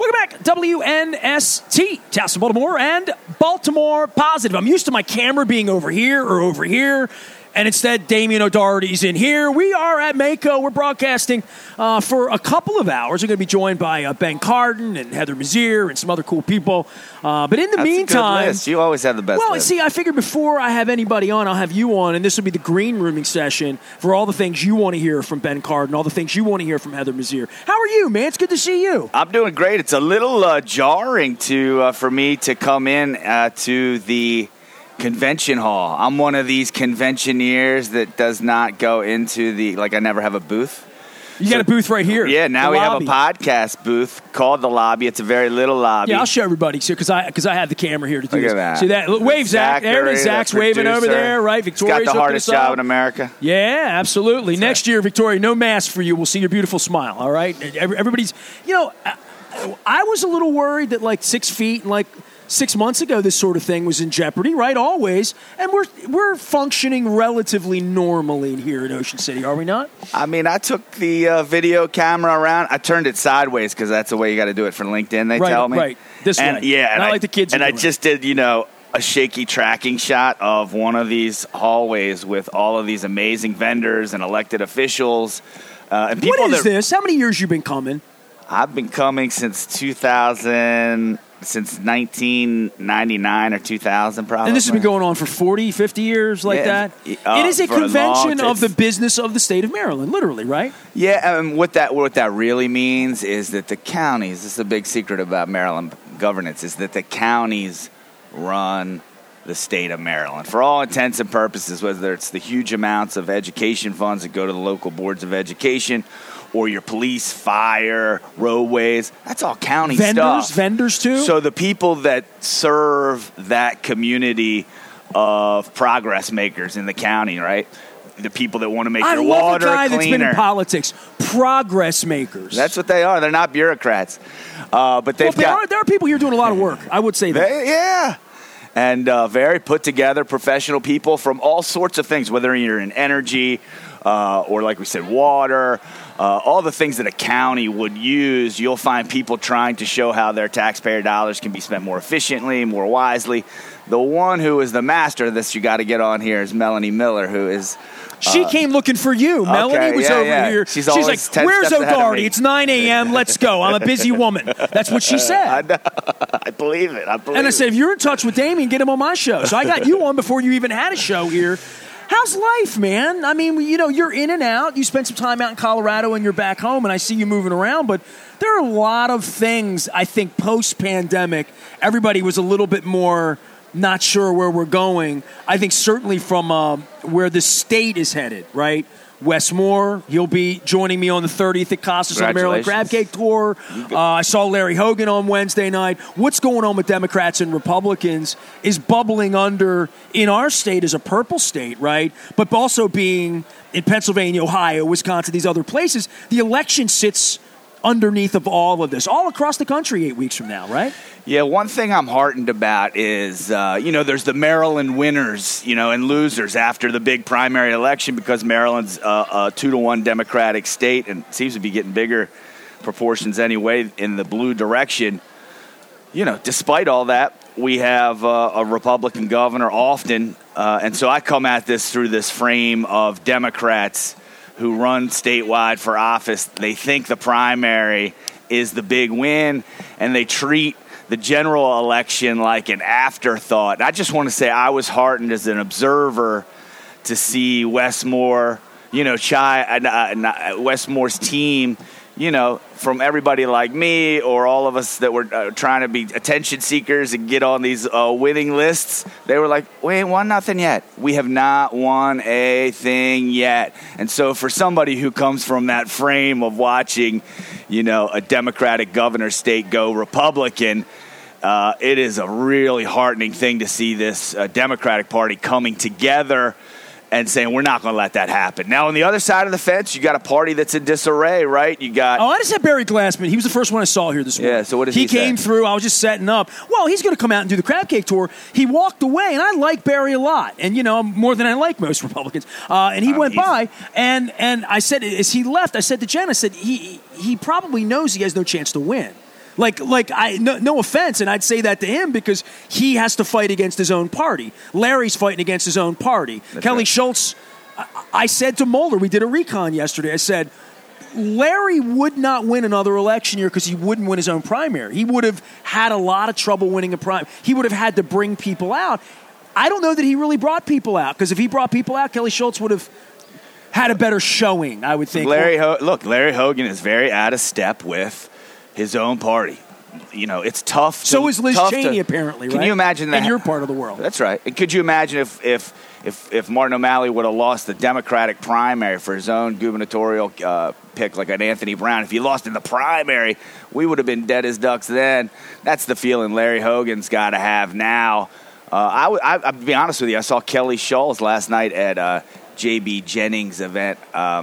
Welcome back, WNST, Towson, Baltimore, and Baltimore Positive. I'm used to my camera being over here or over here, and instead Damien O'Doherty's in here. We are at Mako. We're broadcasting for a couple of hours. We're going to be joined by Ben Cardin and Heather Mazier and some other cool people. But in the meantime, a good list. You always have the best list. See, I figured before I have anybody on, I'll have you on, and this will be the green rooming session for all the things you want to hear from Ben Cardin, all the things you want to hear from Heather Mazier. How are you, man? It's good to see you. I'm doing great. It's a little jarring for me to come in to the convention hall. I'm one of these conventioneers that does not go into I never have a booth. You got a booth right here. Yeah, now we have a podcast booth called The Lobby. It's a very little lobby. Yeah, I'll show everybody because I have the camera here to do this. Look at that. See that? Wave, Zach. There it is. Zach's waving over there, right? Victoria's got the hardest job in America. Yeah, absolutely. Next year, Victoria, no mask for you. We'll see your beautiful smile, all right? Everybody's, I was a little worried that 6 feet and 6 months ago, this sort of thing was in jeopardy, right? Always. And we're functioning relatively normally here in Ocean City, are we not? I mean, I took the video camera around. I turned it sideways because that's the way you got to do it for LinkedIn, they tell me. Right, this way. Yeah, not like the kids And I just did, a shaky tracking shot of one of these hallways with all of these amazing vendors and elected officials. And people. What is this? How many years you been coming? I've been coming since 2000... Since 1999 or 2000, probably. And this has been going on for 40, 50 years that? It is a convention of the business of the state of Maryland, literally, right? Yeah, and what that really means is that the counties, this is a big secret about Maryland governance, is that the counties run the state of Maryland. For all intents and purposes, whether it's the huge amounts of education funds that go to the local boards of education or your police, fire, roadways. That's all county stuff. Vendors too? So the people that serve that community of progress makers in the county, right? The people that want to make your water cleaner. I love a guy that's been in politics. Progress makers. That's what they are. They're not bureaucrats. But there are people here doing a lot of work. I would say that. Yeah. And very put together professional people from all sorts of things, whether you're in energy or, like we said, water, all the things that a county would use. You'll find people trying to show how their taxpayer dollars can be spent more efficiently, more wisely. The one who is the master of this you got to get on here is Melanie Miller, who is... She came looking for you. Melanie was over here. She's like, where's O'Doherty? It's 9 a.m. Let's go. I'm a busy woman. That's what she said. I believe it. And I said, if you're in touch with Damien, get him on my show. So I got you on before you even had a show here. How's life, man? I mean, you're in and out. You spent some time out in Colorado and you're back home, and I see you moving around. But there are a lot of things, I think, post-pandemic. Everybody was a little bit more... not sure where we're going. I think certainly from where the state is headed, right? Wes Moore, he'll be joining me on the 30th at Costas on the Maryland Crab Cake Tour. I saw Larry Hogan on Wednesday night. What's going on with Democrats and Republicans is bubbling under in our state as a purple state, right? But also being in Pennsylvania, Ohio, Wisconsin, these other places, the election sits underneath of all of this, all across the country 8 weeks from now, right? Yeah, one thing I'm heartened about is, there's the Maryland winners, and losers after the big primary election because Maryland's a 2-1 Democratic state and seems to be getting bigger proportions anyway in the blue direction. Despite all that, we have a Republican governor often, and so I come at this through this frame of Democrats who run statewide for office. They think the primary is the big win, and they treat the general election like an afterthought. I just want to say I was heartened as an observer to see Wes Moore, Wes Moore's team, from everybody like me or all of us that were trying to be attention seekers and get on these winning lists. They were like, we ain't won nothing yet. We have not won a thing yet. And so for somebody who comes from that frame of watching, a Democratic governor state go Republican, it is a really heartening thing to see this Democratic Party coming together and saying, we're not going to let that happen. Now, on the other side of the fence, you got a party that's in disarray, right? You got... I just had Barry Glassman. He was the first one I saw here this morning. Yeah, so what did he say? He came through. I was just setting up. Well, he's going to come out and do the Crab Cake Tour. He walked away, and I like Barry a lot. And, more than I like most Republicans. And he went by, and I said, as he left, I said to Jen, I said, he probably knows he has no chance to win. No offense, and I'd say that to him because he has to fight against his own party. Larry's fighting against his own party. That's Kelly right. Schultz, I said to Mulder, we did a recon yesterday, I said, Larry would not win another election year because he wouldn't win his own primary. He would have had a lot of trouble winning a primary. He would have had to bring people out. I don't know that he really brought people out because if he brought people out, Kelly Schultz would have had a better showing, I would think. Larry Hogan is very out of step with his own party. You know, it's tough. So is Liz Cheney, apparently, right? Can you imagine that? In your part of the world. That's right. And could you imagine if Martin O'Malley would have lost the Democratic primary for his own gubernatorial pick, like an Anthony Brown? If he lost in the primary, we would have been dead as ducks then. That's the feeling Larry Hogan's got to have now. I'll be honest with you. I saw Kelly Schultz last night at J.B. Jennings' event.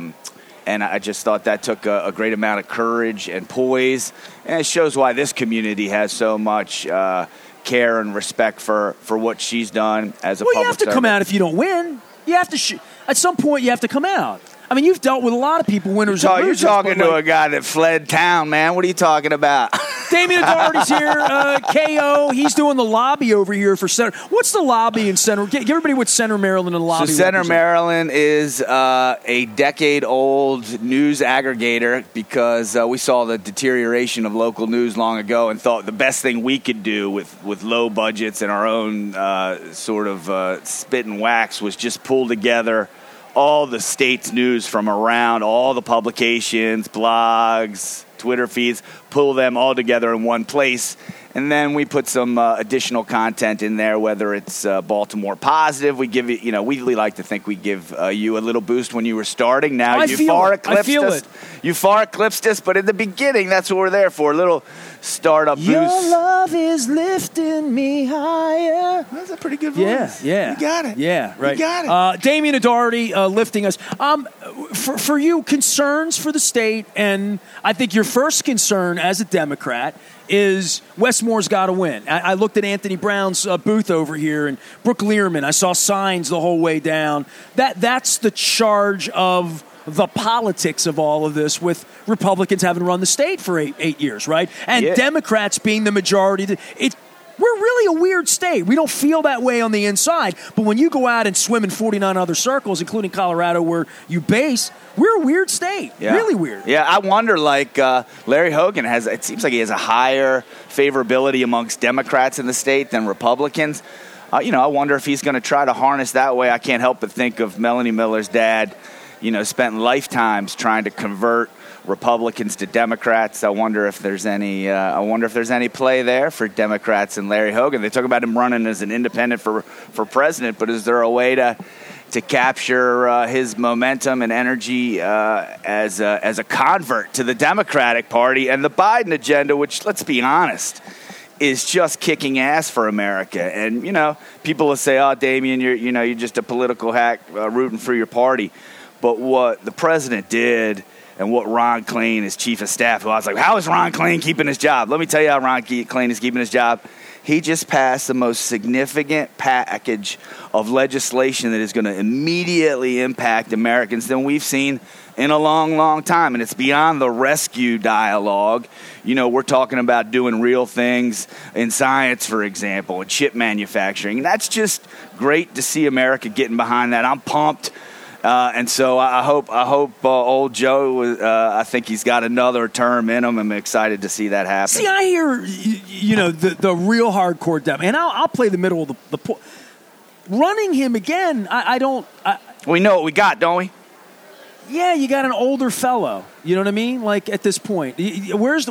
And I just thought that took a great amount of courage and poise. And it shows why this community has so much care and respect for what she's done as a public servant. Well, you have to come out if you don't win. You have to at some point, you have to come out. I mean, you've dealt with a lot of people, winners and losers. You're talking to a guy that fled town, man. What are you talking about? Damien Daugherty's here. KO, he's doing the lobby over here for Center. What's the lobby in Center? Give everybody what Center Maryland and the lobby. So Center Maryland is a decade-old news aggregator because we saw the deterioration of local news long ago and thought the best thing we could do with low budgets and our own sort of spit and wax was just pull together all the state's news from around, all the publications, blogs, Twitter feeds, pull them all together in one place. And then we put some additional content in there, whether it's Baltimore Positive. We give you, we like to think we give you a little boost when you were starting. Now you far eclipsed us. You far eclipsed us, but in the beginning, that's what we're there for, a little startup boost. Your love is lifting me higher. That's a pretty good voice. Yeah. You got it. Yeah, right. You got it. Damien Daugherty lifting us. For you, concerns for the state, and I think your first concern as a Democrat is Westmore's got to win. I looked at Anthony Brown's booth over here and Brooke Learman. I saw signs the whole way down. That's the charge of the politics of all of this, with Republicans having run the state for eight years, right? And Democrats being the majority. We're really a weird state. We don't feel that way on the inside. But when you go out and swim in 49 other circles, including Colorado where you base, we're a weird state. Yeah. Really weird. Yeah, I wonder, Larry Hogan it seems like he has a higher favorability amongst Democrats in the state than Republicans. I wonder if he's going to try to harness that way. I can't help but think of Melanie Miller's dad, spent lifetimes trying to convert Republicans to Democrats. I wonder if there's any play there for Democrats and Larry Hogan. They talk about him running as an independent for president, but is there a way to capture his momentum and energy as a convert to the Democratic Party and the Biden agenda, which, let's be honest, is just kicking ass for America? And people will say, "Oh, Damien, you're just a political hack rooting for your party." But what the president did, and what Ron Klain, his chief of staff, who I was like, how is Ron Klain keeping his job? Let me tell you how Ron Klain is keeping his job. He just passed the most significant package of legislation that is going to immediately impact Americans than we've seen in a long, long time. And it's beyond the rescue dialogue. We're talking about doing real things in science, for example, and chip manufacturing. And that's just great to see America getting behind that. I'm pumped. And so I hope old Joe, I think he's got another term in him. I'm excited to see that happen. See, I hear, the real hardcore Dem, and I'll play the middle of the running him again. I don't. We know what we got, don't we? Yeah, you got an older fellow. You know what I mean? Like, at this point, where's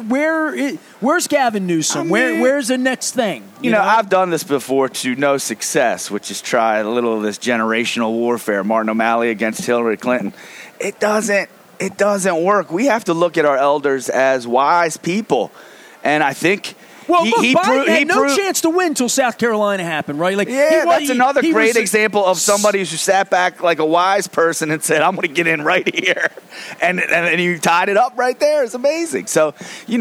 Gavin Newsom? Where's the next thing? You know, I've done this before to no success, which is try a little of this generational warfare. Martin O'Malley against Hillary Clinton. It doesn't work. We have to look at our elders as wise people, and I think. Well, Biden had no chance to win until South Carolina happened, right? That's another great example of somebody who sat back like a wise person and said, I'm going to get in right here. And you tied it up right there. It's amazing. So,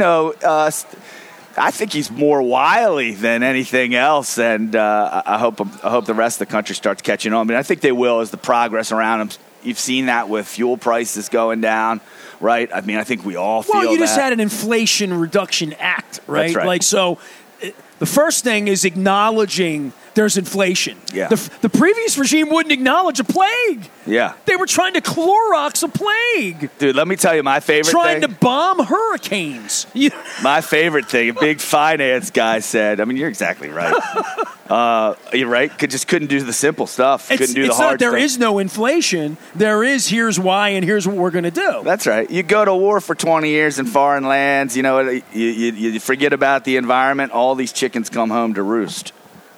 I think he's more wily than anything else, and I hope the rest of the country starts catching on. I mean, I think they will as the progress around him You've seen that with fuel prices going down, right? I mean, I think we all feel that. Well, you just had an Inflation Reduction Act, right? That's right. Like, so the first thing is acknowledging there's inflation. Yeah. The previous regime wouldn't acknowledge a plague. Yeah. They were trying to Clorox a plague. Dude, let me tell you my favorite Trying thing. to bomb hurricanes. My favorite thing, a big finance guy said, I mean, you're exactly right. You're right. Just couldn't do the simple stuff. Couldn't do the hard stuff. There is no inflation. There is here's why and here's what we're going to do. That's right. You go to war for 20 years in foreign lands, you know, you forget about the environment, all these chickens come home to roost.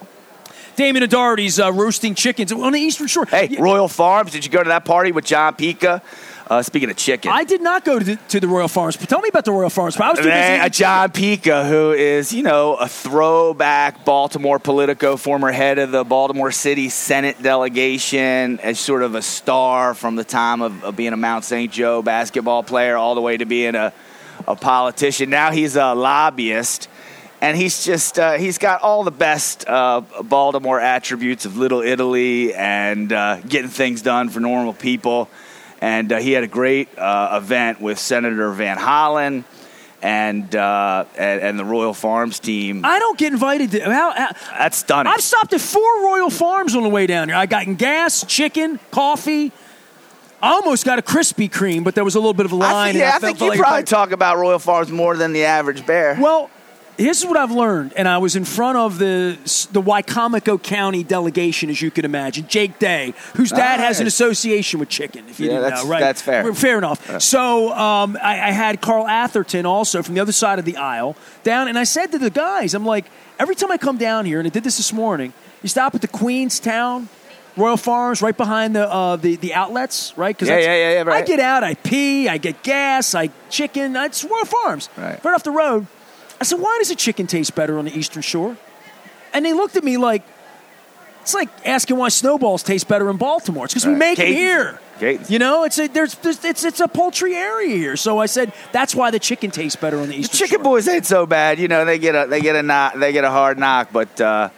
Damon O'Doherty's roasting chickens on the Eastern Shore. Hey, Royal Farms, did you go to that party with John Pica? Speaking of chicken. I did not go to the Royal Farms, but tell me about the Royal Farms. I was too busy. John Pica, who is, you know, a throwback Baltimore Politico, former head of the Baltimore City Senate delegation, as sort of a star from the time of being a Mount St. Joe basketball player all the way to being a politician. Now he's a lobbyist. And he's just, he's got all the best Baltimore attributes of Little Italy and getting things done for normal people. And he had a great event with Senator Van Hollen and the Royal Farms team. I don't get invited to. That's stunning. I've stopped at 4 Royal Farms on the way down here. I got gas, chicken, coffee. I almost got a Krispy Kreme, but there was a little bit of a line. I think you probably talk about Royal Farms more than the average bear. Well, here's what I've learned, and I was in front of the Wicomico County delegation, as you can imagine, Jake Day, whose dad has an association with chicken, if you didn't know, right? That's fair. Fair enough. Yeah. So I had Carl Atherton also from the other side of the aisle down, and I said to the guys, I'm like, every time I come down here, and I did this morning, you stop at the Queenstown Royal Farms right behind the outlets, right? Yeah, right. I get out, I pee, I get gas, chicken, it's Royal Farms, right off the road. I said, why does a chicken taste better on the Eastern Shore? And they looked at me like, it's like asking why snowballs taste better in Baltimore. It's because we make them here. You know, it's a poultry area here. So I said, that's why the chicken tastes better on the Eastern Shore. The chicken boys ain't so bad. You know, they get a hard knock, but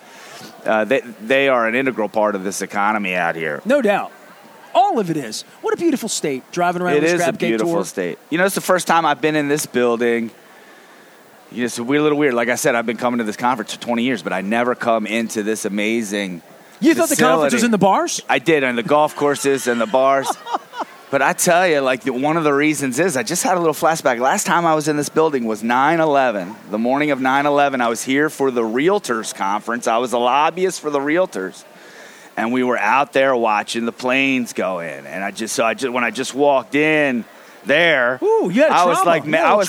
they are an integral part of this economy out here. No doubt. All of it is. What a beautiful state, driving around this crab cake tour. It is a beautiful state. You know, it's the first time I've been in this building. You know, it's a little weird. Like I said, I've been coming to this conference for 20 years, but I never come into this amazing You thought the conference was in the bars? I did, and the golf courses and the bars. But I tell you, like, one of the reasons is I just had a little flashback. Last time I was in this building was 9/11. The morning of 9/11, I was here for the Realtors Conference. I was a lobbyist for the Realtors. And we were out there watching the planes go in. And when I just walked in there, ooh, you had I was like, man, I was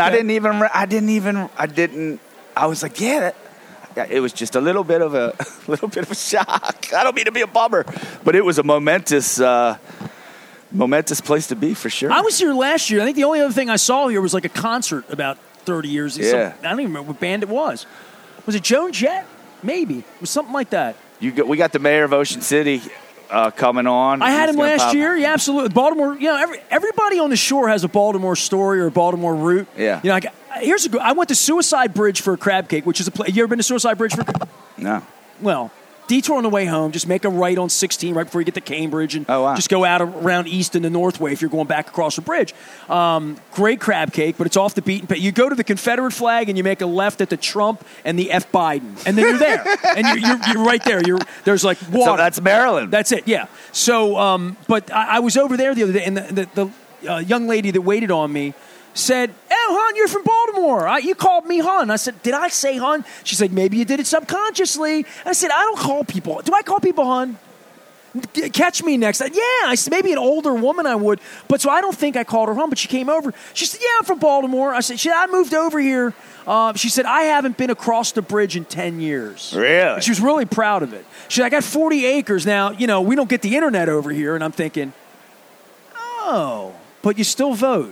like, yeah, it was just a little bit of a shock. I don't mean to be a bummer, but it was a momentous place to be for sure. I was here last year. I think the only other thing I saw here was like a concert about 30 years ago. Yeah. I don't even remember what band it was. Was it Joan Jett? Maybe. It was something like that. We got the mayor of Ocean City coming on. I had him last year. Yeah, absolutely. Baltimore. You know, everybody on the shore has a Baltimore story or a Baltimore route. Yeah. You know, I went to Suicide Bridge for a crab cake, which is a place. You ever been to Suicide Bridge for? No. Well, detour on the way home. Just make a right on 16 right before you get to Cambridge, and just go out around East and the Northway if you're going back across the bridge. Great crab cake, but it's off the beaten path. You go to the Confederate flag and you make a left at the Trump and the F. Biden, and then you're there, and you're right there. There's like water. So that's Maryland. That's it. Yeah. So, but I was over there the other day, and the young lady that waited on me said, "Oh, hon, you're from Baltimore. You called me hon." I said, "Did I say hon?" She said, "Maybe you did it subconsciously." I said, "I don't call people. Do I call people hon? Catch me next." Yeah, I said, maybe an older woman I would. But so I don't think I called her hon, but she came over. She said, "Yeah, I'm from Baltimore." I said, I moved over here. She said, "I haven't been across the bridge in 10 years. Really? And she was really proud of it. She said, "I got 40 acres now. You know, we don't get the internet over here." And I'm thinking, oh, but you still vote.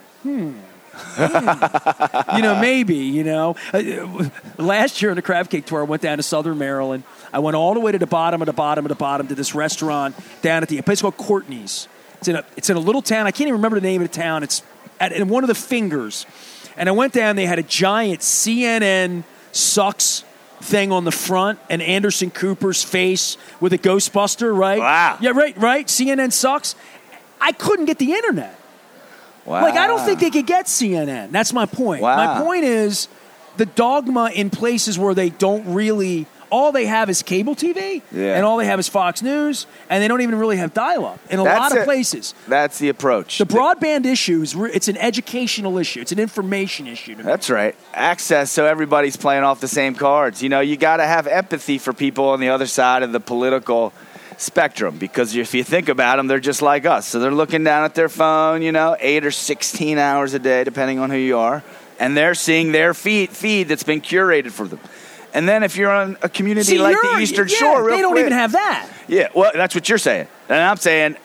Maybe. Last year on the crab cake tour, I went down to Southern Maryland. I went all the way to the bottom to this restaurant down at a place called Courtney's. It's in a little town. I can't even remember the name of the town. It's in one of the fingers. And I went down. They had a giant CNN sucks thing on the front and Anderson Cooper's face with a Ghostbuster, right? Wow. Yeah, right. CNN sucks. I couldn't get the internet. Wow. Like, I don't think they could get CNN. That's my point. Wow. My point is the dogma in places where they don't really, all they have is cable TV, and all they have is Fox News, and they don't even really have dial-up in a lot of places. That's the approach. The broadband issue it's an educational issue. It's an information issue to me. That's right. Access, so everybody's playing off the same cards. You know, you got to have empathy for people on the other side of the political spectrum, because if you think about them, they're just like us. So they're looking down at their phone, 8 or 16 hours a day, depending on who you are, and they're seeing their feed that's been curated for them. And then if you're on a community like the Eastern Shore, they don't even have that. Yeah, well, that's what you're saying. And I'm saying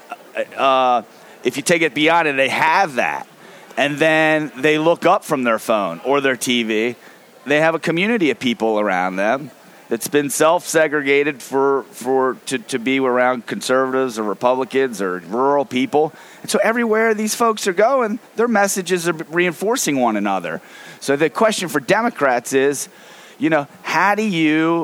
if you take it beyond it, they have that. And then they look up from their phone or their TV. They have a community of people around them that's been self-segregated to be around conservatives or Republicans or rural people. And so everywhere these folks are going, their messages are reinforcing one another. So the question for Democrats is, how do you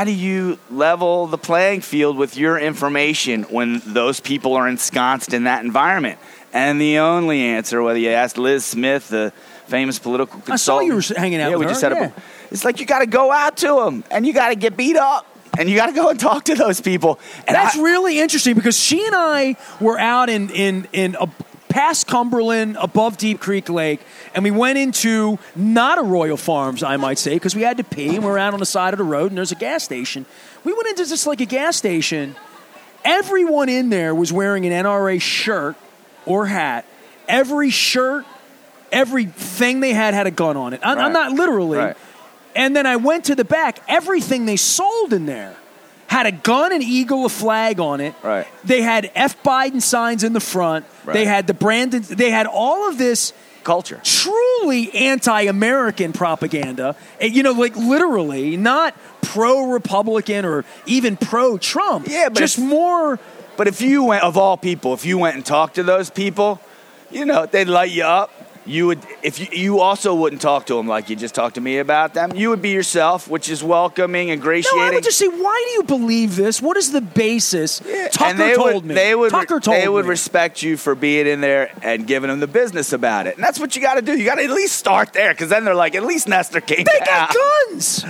level the playing field with your information when those people are ensconced in that environment? And the only answer, whether you ask Liz Smith, the famous political consultant. I saw you were hanging out with her. Just had it's like you got to go out to them, and you got to get beat up, and you got to go and talk to those people. And that's really interesting, because she and I were out in past Cumberland, above Deep Creek Lake, and we went into not a Royal Farms, I might say, because we had to pee, and we're out on the side of the road, and there's a gas station. We went into just like a gas station. Everyone in there was wearing an NRA shirt or hat. Every shirt, everything they had a gun on it. I'm not literally. Right. And then I went to the back. Everything they sold in there had a gun, an eagle, a flag on it. Right. They had F. Biden signs in the front. Right. They had the Brandon. They had all of this culture, truly anti-American propaganda. Like literally, not pro-Republican or even pro-Trump. Yeah, but just more. But if you went, of all people, if you went and talked to those people, they'd light you up. You would, if you also wouldn't talk to them like you just talked to me about them. You would be yourself, which is welcoming, ingratiating. No, I would just say, why do you believe this? What is the basis? Yeah. Tucker told me. They would respect you for being in there and giving them the business about it. And that's what you got to do. You got to at least start there, because then they're like, at least Nestor came They down. got guns.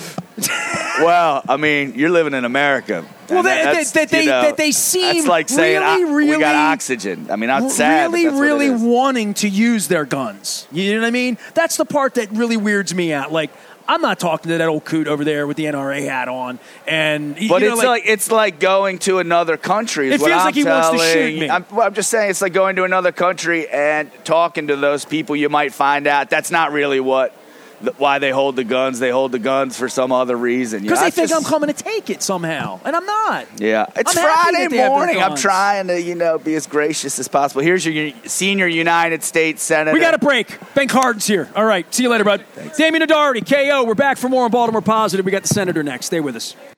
Well, I mean, you're living in America. Well, that they seem that's like saying really, we got oxygen. I mean, I'm sad. Really wanting to use their guns. You know what I mean? That's the part that really weirds me out. Like, I'm not talking to that old coot over there with the NRA hat on. But it's like going to another country. It feels like he wants to shoot me. I'm just saying, it's like going to another country and talking to those people. You might find out that's not really why they hold the guns. They hold the guns for some other reason. Because they think I'm coming to take it somehow, and I'm not. Yeah, it's Friday morning. I'm trying to be as gracious as possible. Here's your senior United States Senator. We got a break. Ben Cardin's here. All right, see you later, bud. Thanks. Damian Adority, KO. We're back for more on Baltimore Positive. We got the Senator next. Stay with us.